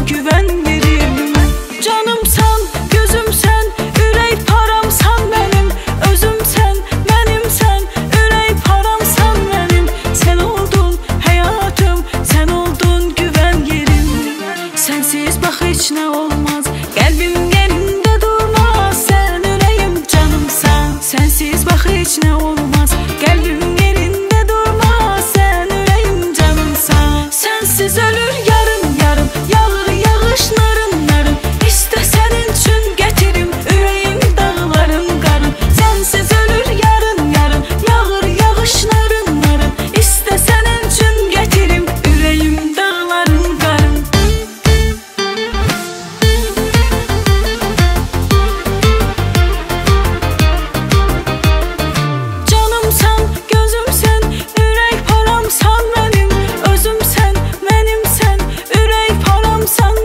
güven yerim. Canımsan, gözümsen, ürək paramsan benim. Özümsen, benimsen, ürək paramsan benim. Sen oldun hayatım, sen oldun güven yerim. Sensiz bak hiç ne olmaz, kalbim yerinde durmaz. Sen ürəyim canımsan, sensiz bak hiç ne olmaz, kalbim yerinde durmaz. Sen ürəyim canımsan. Sensiz ölür yarım yarım, yağır yağış narın narın. İste senin için getirim ürəyim dağların qarın. Sensiz ölür yarım yarım, yağır yağış narın narın. İste senin için getirim ürəyim dağların qarın. Canımsan, gözümsen, ürək paramsan benim. Özümsen, benimsen, ürək paramsan